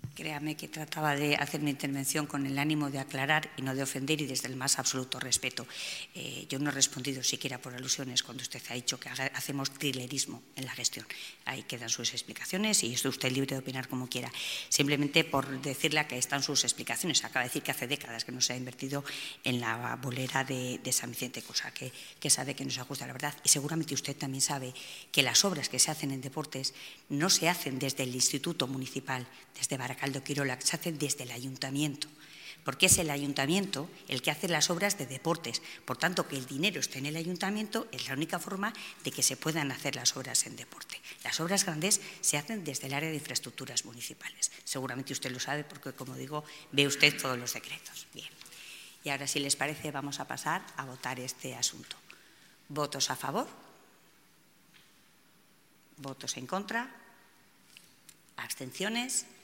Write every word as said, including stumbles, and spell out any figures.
Créame que trataba de hacer mi intervención con el ánimo de aclarar y no de ofender y desde el más absoluto respeto. Eh, yo no he respondido siquiera por alusiones cuando usted ha dicho que haga, hacemos trilerismo en la gestión. Ahí quedan sus explicaciones y es usted libre de opinar como quiera. Simplemente por decirle que están sus explicaciones. Acaba de decir que hace décadas que no se ha invertido en la bolera de, de San Vicente, cosa que, que sabe que no se ajusta a la verdad. Y seguramente usted también sabe que las obras que se hacen en deportes no se hacen desde el Instituto Municipal, desde Baracaldo Quirola, se hace desde el ayuntamiento, porque es el ayuntamiento el que hace las obras de deportes. Por tanto, que el dinero esté en el ayuntamiento es la única forma de que se puedan hacer las obras en deporte. Las obras grandes se hacen desde el área de infraestructuras municipales. Seguramente usted lo sabe porque, como digo, ve usted todos los decretos. Bien. Y ahora, si les parece, vamos a pasar a votar este asunto. ¿Votos a favor? ¿Votos en contra? ¿Abstenciones?